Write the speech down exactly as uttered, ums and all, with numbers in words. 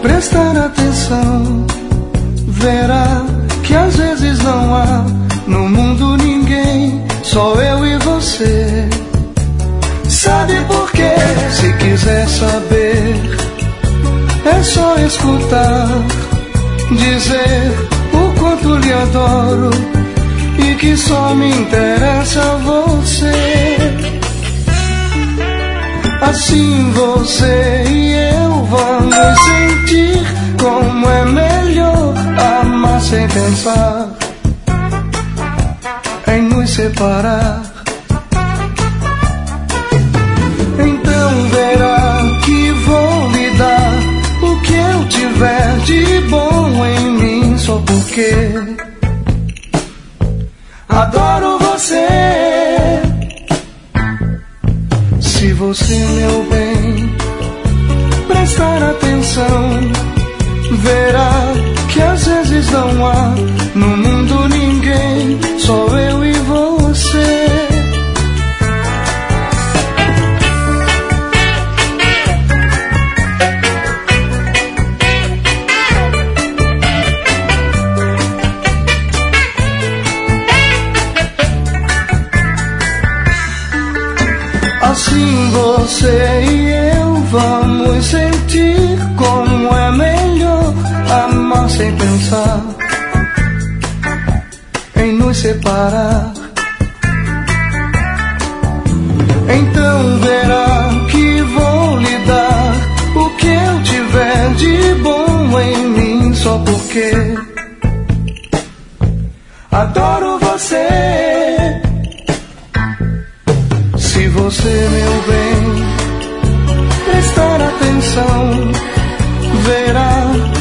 prestar atenção, verá que às vezes não há no mundo ninguém, só eu e você. Sabe por quê? Se quiser saber, é só escutar, dizer o quanto lhe adoro e que só me interessa você. Assim você e eu vamos sentir como é melhor amar sem pensar em nos separar. Então verá que vou lhe dar o que eu tiver de bom em mim, só porque adoro você. Se você, meu bem, prestar atenção, verá que às vezes não há no mundo ninguém, só eu e você. Assim você e eu vamos sentir como é melhor amar sem pensar em nos separar. Então verá que vou lhe dar o que eu tiver de bom em mim, só porque adoro você. Se você, meu bem, prestar atenção, verá